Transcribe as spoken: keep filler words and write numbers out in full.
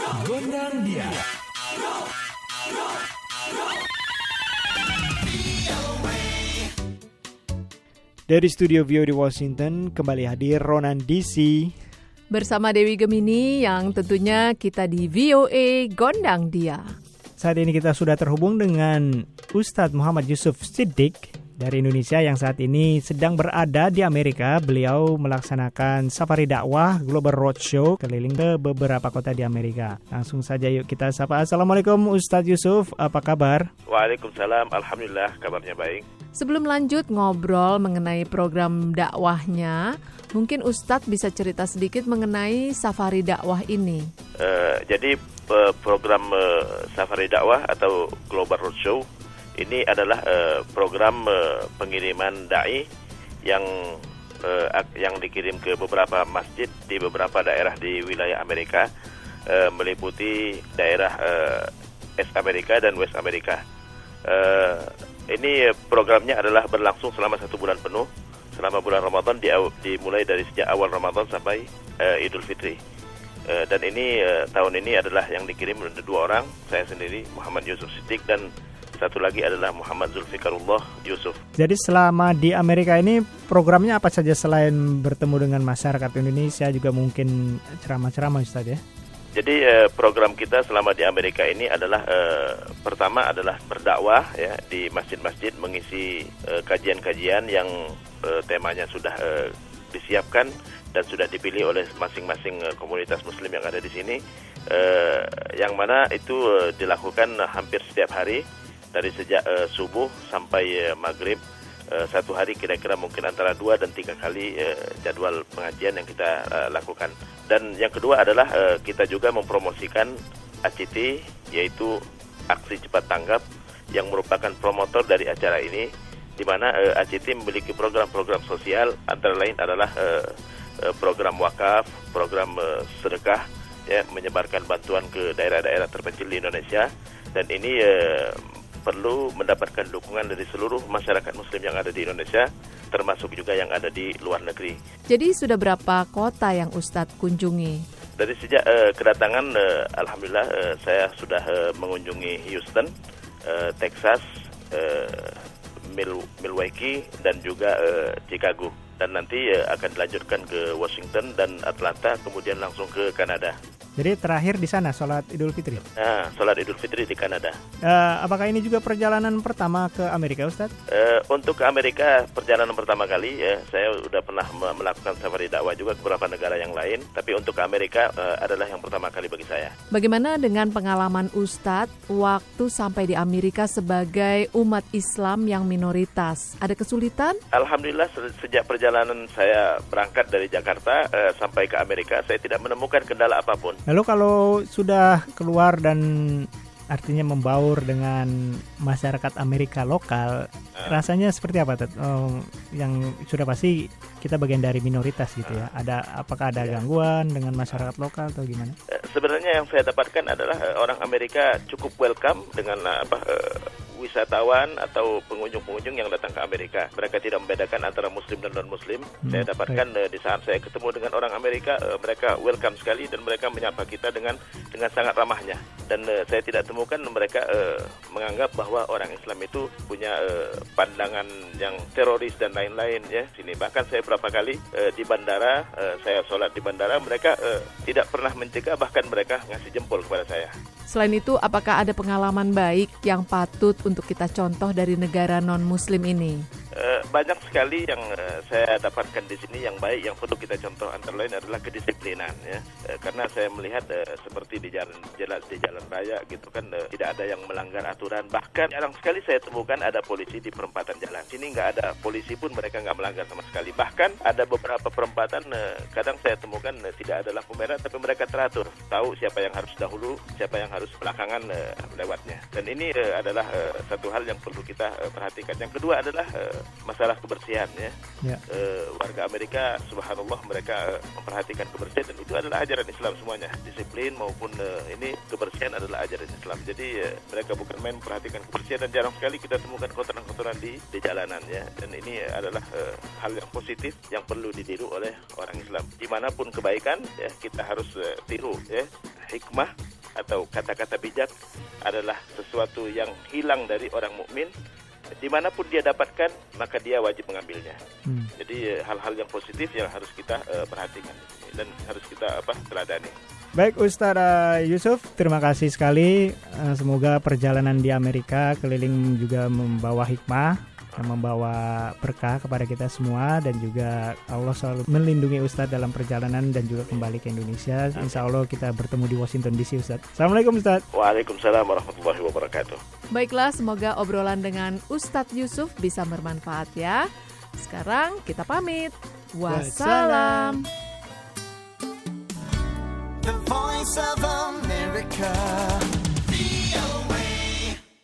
Gondang dia. Dari studio V O di Washington, kembali hadir Ronan D C bersama Dewi Gemini yang tentunya kita di V O A Gondang Dia. Saat ini kita sudah terhubung dengan Ustadz Muhammad Yusuf Siddiq dari Indonesia yang saat ini sedang berada di Amerika. Beliau melaksanakan safari dakwah Global Roadshow keliling ke beberapa kota di Amerika. Langsung saja yuk kita sapa. Assalamualaikum Ustadz Yusuf, apa kabar? Waalaikumsalam, alhamdulillah kabarnya baik. Sebelum lanjut ngobrol mengenai program dakwahnya, mungkin Ustadz bisa cerita sedikit mengenai safari dakwah ini. Uh, jadi uh, program uh, safari dakwah atau Global Roadshow ini adalah uh, program uh, pengiriman dai yang uh, yang dikirim ke beberapa masjid di beberapa daerah di wilayah Amerika, uh, meliputi daerah uh, East Amerika dan West Amerika. Uh, ini programnya adalah berlangsung selama satu bulan penuh, selama bulan Ramadan, di, dimulai dari sejak awal Ramadan sampai uh, Idul Fitri. Uh, dan ini uh, tahun ini adalah yang dikirim ada dua orang, saya sendiri Muhammad Yusuf Siddiq dan satu lagi adalah Muhammad Zulfikarullah Yusuf. Jadi selama di Amerika ini programnya apa saja selain bertemu dengan masyarakat Indonesia, juga mungkin ceramah-ceramah Ustaz ya? Jadi eh, program kita selama di Amerika ini adalah eh, pertama adalah berdakwah ya di masjid-masjid, mengisi eh, kajian-kajian yang eh, temanya sudah eh, disiapkan dan sudah dipilih oleh masing-masing eh, komunitas Muslim yang ada di sini, eh, yang mana itu eh, dilakukan hampir setiap hari dari sejak uh, subuh sampai uh, maghrib, uh, satu hari kira-kira mungkin antara dua dan tiga kali uh, jadwal pengajian yang kita uh, lakukan. Dan yang kedua adalah uh, kita juga mempromosikan A C T, yaitu aksi cepat tanggap, yang merupakan promotor dari acara ini, di mana uh, A C T memiliki program-program sosial, antara lain adalah uh, uh, program wakaf, program uh, sedekah, ya, menyebarkan bantuan ke daerah-daerah terpencil di Indonesia, dan ini uh, perlu mendapatkan dukungan dari seluruh masyarakat Muslim yang ada di Indonesia, termasuk juga yang ada di luar negeri. Jadi sudah berapa kota yang Ustadz kunjungi? Dari sejak uh, kedatangan, uh, Alhamdulillah uh, saya sudah uh, mengunjungi Houston, uh, Texas, uh, Mil- Milwaukee, dan juga uh, Chicago. Dan nanti uh, akan dilanjutkan ke Washington dan Atlanta, kemudian langsung ke Kanada. Jadi terakhir di sana sholat Idul Fitri. Nah, sholat Idul Fitri di Kanada. Uh, apakah ini juga perjalanan pertama ke Amerika, Ustadz? Uh, untuk ke Amerika perjalanan pertama kali ya. Saya sudah pernah melakukan safari dakwah juga ke beberapa negara yang lain, tapi untuk ke Amerika uh, adalah yang pertama kali bagi saya. Bagaimana dengan pengalaman Ustadz waktu sampai di Amerika sebagai umat Islam yang minoritas? Ada kesulitan? Alhamdulillah sejak perjalanan saya berangkat dari Jakarta uh, sampai ke Amerika, saya tidak menemukan kendala apapun. Lalu kalau sudah keluar dan artinya membaur dengan masyarakat Amerika lokal, uh. rasanya seperti apa, Ted? Oh, yang sudah pasti kita bagian dari minoritas gitu ya. Ada apakah ada gangguan dengan masyarakat lokal atau gimana? Uh, sebenarnya yang saya dapatkan adalah uh, orang Amerika cukup welcome dengan uh, apa uh, wisatawan atau pengunjung-pengunjung yang datang ke Amerika. Mereka tidak membedakan antara Muslim dan non-Muslim. Hmm, saya dapatkan uh, di saat saya ketemu dengan orang Amerika, uh, mereka welcome sekali dan mereka menyapa kita dengan dengan sangat ramahnya. Dan uh, saya tidak temukan mereka uh, menganggap bahwa orang Islam itu punya uh, pandangan yang teroris dan lain-lain ya. Sini bahkan saya berapa kali uh, di bandara, uh, saya sholat di bandara, mereka uh, tidak pernah mencegah, bahkan mereka ngasih jempol kepada saya. Selain itu, apakah ada pengalaman baik yang patut untuk kita contoh dari negara non-Muslim ini? Uh, banyak sekali yang uh, saya dapatkan di sini yang baik, yang perlu kita contoh, antara lain adalah kedisiplinan ya. Uh, karena saya melihat uh, seperti di jalan jalan di jalan raya gitu kan, uh, tidak ada yang melanggar aturan. Bahkan jarang sekali saya temukan ada polisi di perempatan jalan. Sini nggak ada polisi pun, mereka nggak melanggar sama sekali. Bahkan ada beberapa perempatan uh, kadang saya temukan uh, tidak ada lampu merah, tapi mereka teratur, tahu siapa yang harus dahulu, siapa yang harus belakangan uh, lewatnya. Dan ini uh, adalah uh, satu hal yang perlu kita uh, perhatikan. Yang kedua adalah uh, masalah kebersihan ya. ya. E, warga Amerika subhanallah mereka e, memperhatikan kebersihan, dan itu adalah ajaran Islam semuanya. Disiplin maupun e, ini kebersihan adalah ajaran Islam. Jadi e, mereka bukan main memperhatikan kebersihan, dan jarang sekali kita temukan kotoran-kotoran di, di jalanan ya. Dan ini e, adalah e, hal yang positif yang perlu ditiru oleh orang Islam. Dimanapun kebaikan ya, kita harus e, tiru ya. Hikmah atau kata-kata bijak adalah sesuatu yang hilang dari orang mukmin. Dimanapun dia dapatkan, maka dia wajib mengambilnya. Hmm. Jadi hal-hal yang positif yang harus kita uh, perhatikan dan harus kita apa teladani. Baik Ustaz uh, Yusuf, terima kasih sekali. Uh, semoga perjalanan di Amerika keliling juga membawa hikmah, membawa berkah kepada kita semua, dan juga Allah selalu melindungi Ustaz dalam perjalanan dan juga kembali ke Indonesia. Insya Allah kita bertemu di Washington D C Ustaz. Assalamualaikum Ustaz. Waalaikumsalam warahmatullahi wabarakatuh. Baiklah, semoga obrolan dengan Ustadz Yusuf bisa bermanfaat ya. Sekarang kita pamit. Wassalam. The Voice of America.